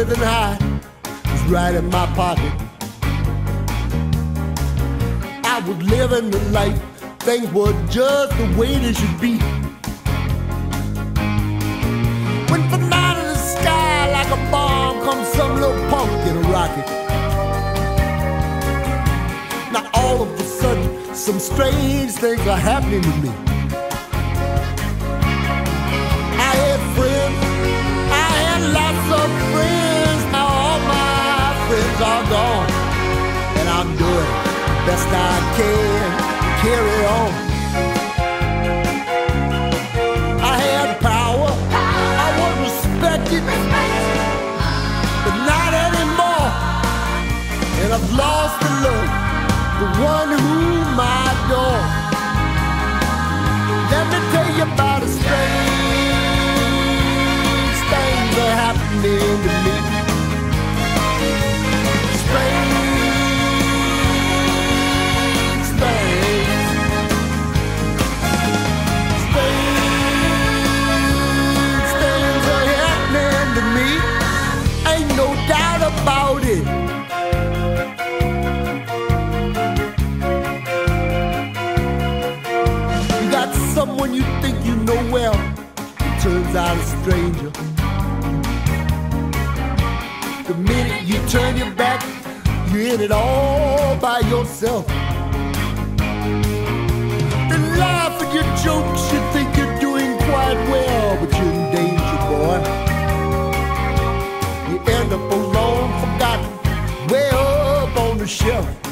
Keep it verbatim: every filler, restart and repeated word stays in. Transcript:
living high was right in my pocket. I was living the life, things were just the way they should be. When from out of the sky like a bomb comes some little punk in a rocket. Now all of a sudden some strange things are happening to me. I had friends, I had lots of friends. Now all my friends are gone, and I'm doing the best I can to carry on. I had power, I was respected, but not anymore. And I've lost the love, the one whom I adore. Let me tell you about a strange things that happening to me. Strange things, strange things are happening to me. Ain't no doubt about it. Someone you think you know well turns out a stranger. The minute you turn your back, you're in it all by yourself. They laugh at your jokes, you think you're doing quite well, but you're in danger, boy. You end up alone, forgotten, way up on the shelf.